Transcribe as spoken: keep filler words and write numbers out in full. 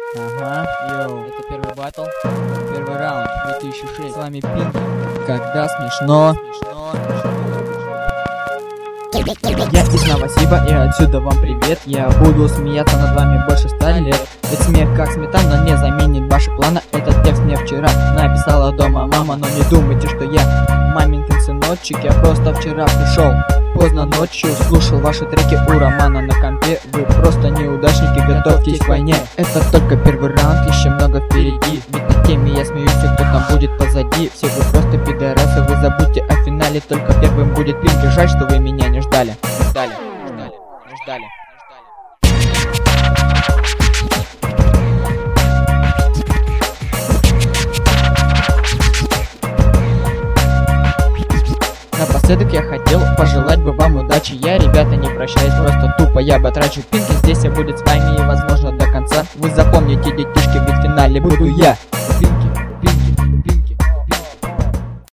Ага, йоу. Это первый батл. Первый раунд, две тысячи шесть. С вами Пинки. Когда смешно. Я из Новосиба, и отсюда вам привет. Я буду смеяться над вами больше ста лет. Ведь смех как сметана не заменит ваши планы. Этот текст мне вчера написала дома мама. Но не думайте, что я маменькин сыночек. Я просто вчера пришел поздно ночью, слушал ваши треки у Романа на компе. Вы просто неудачники, готовьтесь к войне. Это только первый раунд, еще много впереди. Ведь на теме я смеюсь, и кто там будет позади. Все вы просто пидорасы, вы забудьте о финале. Только первым будет Пинки, жаль, что вы меня не ждали. Ждали, ждали, не ждали. Напоследок я хотел пожелать бы вам удачи. Я, ребята, не прощаюсь, просто тупо я бы трачу. Пинки здесь и будет с вами, и возможно до конца. Вы запомните, детишки, ведь в финале буду я.